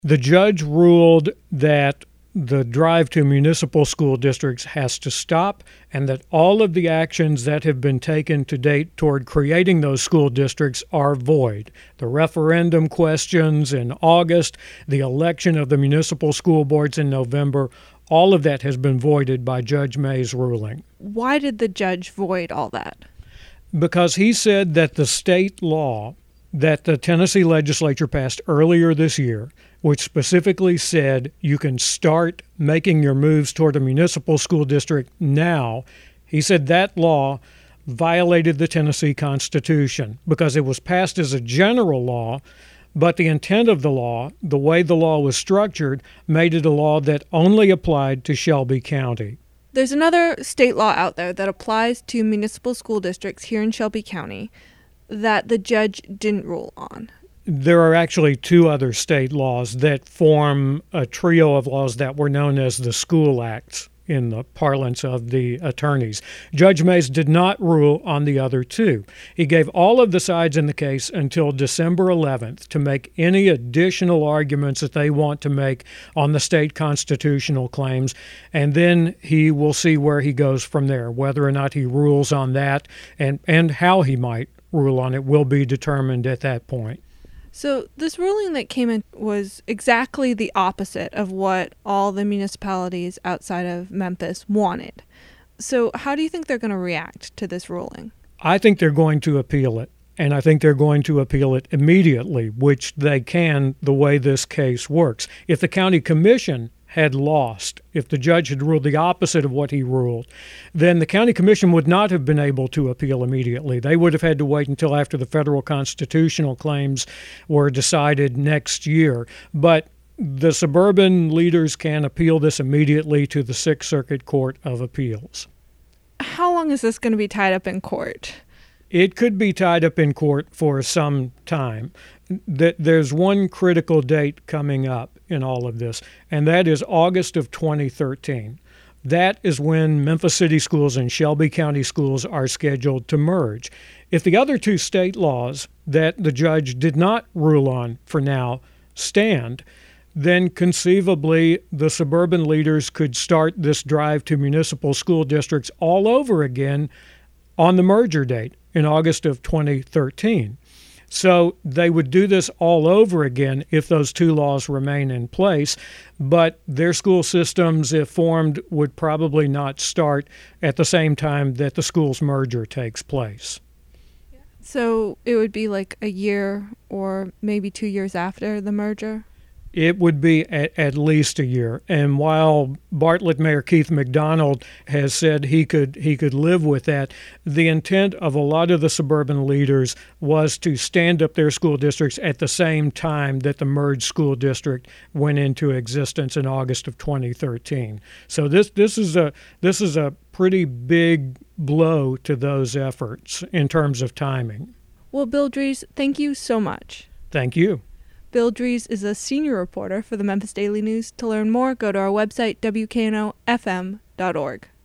The judge ruled that the drive to municipal school districts has to stop, and that all of the actions that have been taken to date toward creating those school districts are void. The referendum questions in August, the election of the municipal school boards in November, all of that has been voided by Judge May's ruling. Why did the judge void all that? Because he said that the state law that the Tennessee legislature passed earlier this year, which specifically said you can start making your moves toward a municipal school district now, he said that law violated the Tennessee Constitution because it was passed as a general law, but the intent of the law, the way the law was structured, made it a law that only applied to Shelby County. There's another state law out there that applies to municipal school districts here in Shelby County that the judge didn't rule on. There are actually two other state laws that form a trio of laws that were known as the School Acts in the parlance of the attorneys. Judge Mays did not rule on the other two. He gave all of the sides in the case until December 11th to make any additional arguments that they want to make on the state constitutional claims, and then he will see where he goes from there. Whether or not he rules on that and how he might rule on it will be determined at that point. So this ruling that came in was exactly the opposite of what all the municipalities outside of Memphis wanted. So how do you think they're going to react to this ruling? I think they're going to appeal it, and I think they're going to appeal it immediately, which they can the way this case works. If the county commission had lost, if the judge had ruled the opposite of what he ruled, then the county commission would not have been able to appeal immediately. They would have had to wait until after the federal constitutional claims were decided next year. But the suburban leaders can appeal this immediately to the Sixth Circuit Court of Appeals. How long is this going to be tied up in court? It could be tied up in court for some time. There's one critical date coming up in all of this, and that is August of 2013. That is when Memphis City Schools and Shelby County Schools are scheduled to merge. If the other two state laws that the judge did not rule on for now stand, then conceivably the suburban leaders could start this drive to municipal school districts all over again on the merger date in August of 2013. So they would do this all over again if those two laws remain in place, but their school systems, if formed, would probably not start at the same time that the schools merger takes place. So it would be like a year or maybe 2 years after the merger? It would be at least a year. And while Bartlett Mayor Keith McDonald has said he could live with that, the intent of a lot of the suburban leaders was to stand up their school districts at the same time that the merged school district went into existence in August of 2013. So this is a pretty big blow to those efforts in terms of timing. Well, Bill Dries, thank you so much. Thank you. Bill Dries is a senior reporter for the Memphis Daily News. To learn more, go to our website, wknofm.org.